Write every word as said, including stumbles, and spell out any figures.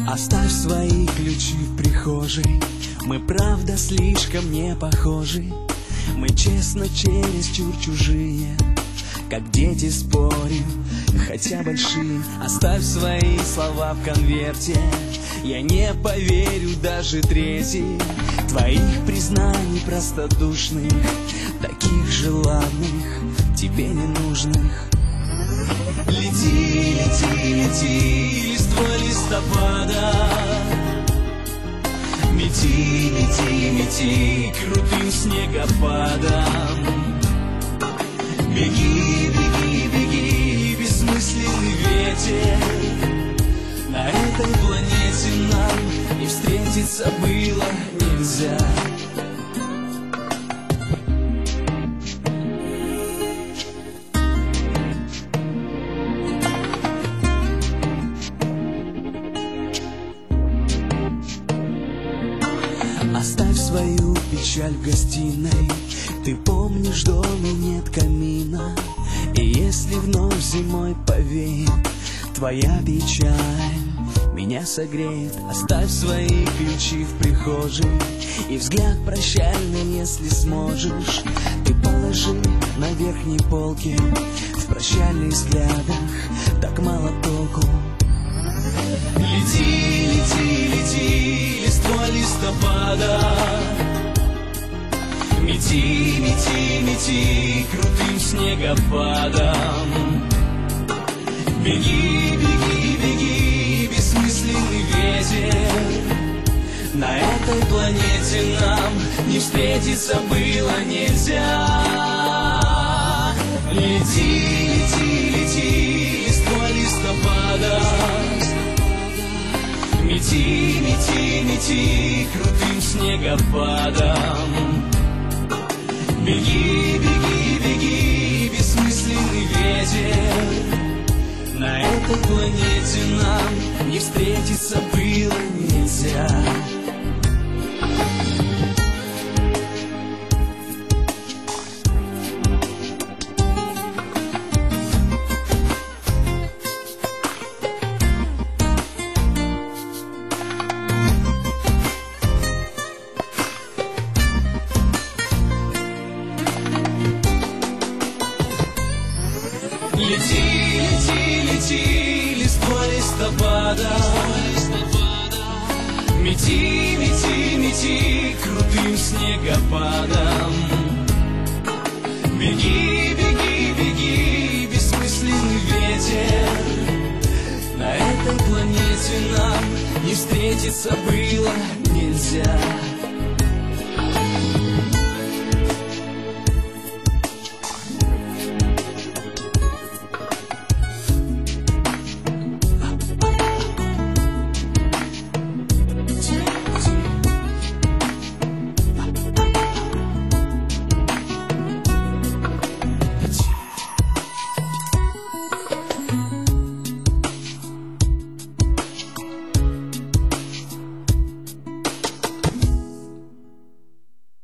Оставь свои ключи в прихожей. Мы правда слишком не похожи. Мы честно чересчур чужие, как дети спорим, хотя большие. Оставь свои слова в конверте. Я не поверю даже трети твоих признаний простодушных, таких желанных, тебе не нужных. Лети, лети, лети, листва листопада. Мети, мети, мети крутым снегопадом. Беги, беги, беги, бессмысленный ветер. На этой планете нам и встретиться было нельзя. Оставь свою печаль в гостиной. Ты помнишь, в доме нет камина. И если вновь зимой повеет твоя печаль, меня согреет. Оставь свои ключи в прихожей. И взгляд прощальный, если сможешь, ты положи на верхней полке. В прощальных взглядах так мало толку. Лети, лети, лети, листва листопада. Мети, мети, мети крутым снегопадом. Беги, беги, беги, бессмысленный ветер. На этой планете нам не встретиться было нельзя. Лети, лети, лети, листва листопада. Мети, мети, мети крутым снегопадом. Беги, беги, беги, бессмысленный ветер. На этой планете нам не встретиться было нельзя. Лети, лети, лети, листва листопада. Мети, мети, мети крутым снегопадом. Беги, беги, беги, бессмысленный ветер. На этой планете нам не встретиться было нельзя.